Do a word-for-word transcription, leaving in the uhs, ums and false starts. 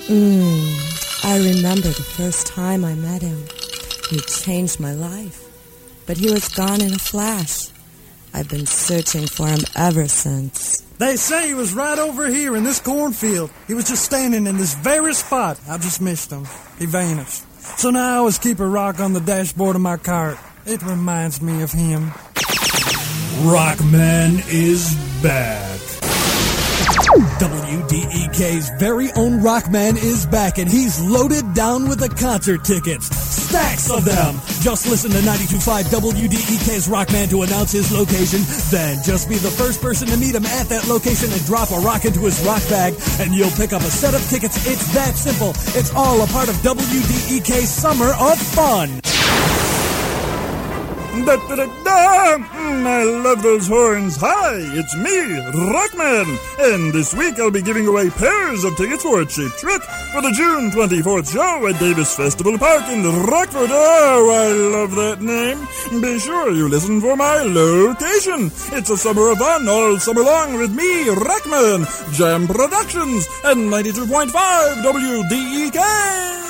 Mm, I remember the first time I met him. He changed my life. But he was gone in a flash. I've been searching for him ever since. They say he was right over here in this cornfield. He was just standing in this very spot. I just missed him. He vanished. So now I always keep a rock on the dashboard of my cart. It reminds me of him. Rockman is back. W D E K's very own Rockman is back, and he's loaded down with the concert tickets. Stacks of them. Just listen to ninety-two point five W D E K's Rockman to announce his location. Then just be the first person to meet him at that location and drop a rock into his rock bag, and you'll pick up a set of tickets. It's that simple. It's all a part of W D E K's Summer of Fun. Da, da, da, da. Mm, I love those horns. Hi, it's me, Rockman. And this week I'll be giving away pairs of tickets for a cheap trick for the June twenty-fourth show at Davis Festival Park in Rockford. Oh, I love that name. Be sure you listen for my location. It's a summer of fun all summer long with me, Rockman, Jam Productions, and ninety-two point five W D E K.